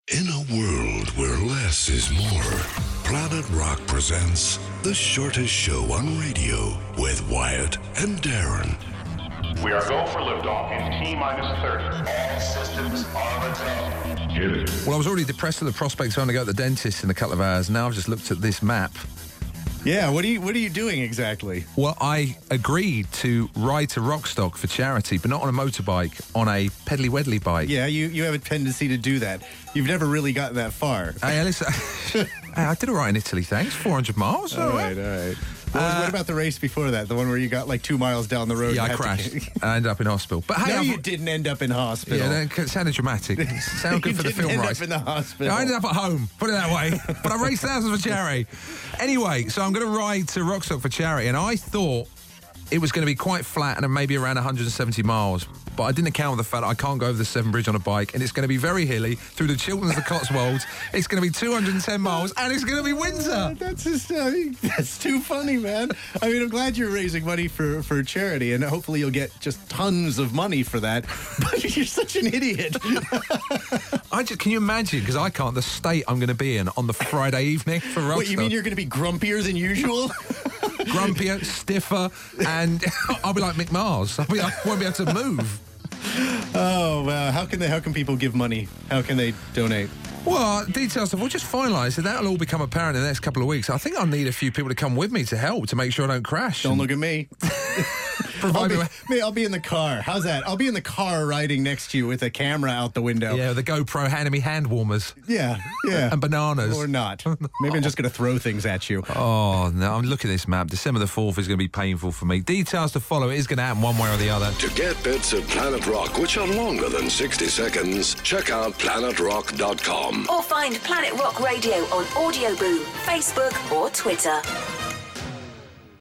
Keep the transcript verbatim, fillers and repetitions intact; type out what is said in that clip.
In a world where less is more, Planet Rock presents The Shortest Show on Radio with Wyatt and Darren. We are go for liftoff in T-minus thirty. All systems are go. Get it. Well, I was already depressed at the prospect of having to go to the dentist in a couple of hours. Now I've just looked at this map. Yeah, what are you what are you doing exactly? Well, I agreed to ride to Rockstock for charity, but not on a motorbike, on a peddly wedley bike. Yeah, you, you have a tendency to do that. You've never really gotten that far. Hey, listen, hey, I did all right in Italy, thanks. four hundred miles. All right, all right. What, uh, what about the race before that? The one where you got like two miles down the road? Yeah, and I had crashed. To... I ended up in hospital. But hey, no, I've... you didn't end up in hospital. Yeah, that sounded dramatic. It sounded good you for the didn't film end rights. up in the hospital. I ended up at home, put it that way. But I raced thousands for charity. Anyway, so I'm going to ride to Rockstock for charity, and I thought it was going to be quite flat and maybe around one hundred seventy miles. But I didn't account for the fact that I can't go over the Severn Bridge on a bike, and it's going to be very hilly through the Chilterns of the Cotswolds. It's going to be two hundred ten miles, and it's going to be winter. Uh, that's just uh, that's too funny, man. I mean, I'm glad you're raising money for, for charity, and hopefully you'll get just tons of money for that. But you're such an idiot. I just can you imagine? Because I can't. The state I'm going to be in on the Friday evening for Rockstock. What, you mean you're going to be grumpier than usual? Grumpier, stiffer, and I'll be like Mick Mars. I'll be, I won't be able to move. Oh, well, how can they? How can people give money? How can they donate? Well, details of we'll just finalise, and that'll all become apparent in the next couple of weeks. I think I'll need a few people to come with me to help to make sure I don't crash. Don't look at me. I'll be, me, I'll be in the car. How's that? I'll be in the car riding next to you with a camera out the window. Yeah, the GoPro handing me hand warmers. Yeah, yeah. And bananas. Or not. Maybe I'm just going to throw things at you. Oh, no, I'm looking at this map. December the fourth is going to be painful for me. Details to follow. It is going to happen one way or the other. To get bits of Planet Rock, which are longer than sixty seconds, check out planet rock dot com. Or find Planet Rock Radio on Audio Boom, Facebook or Twitter.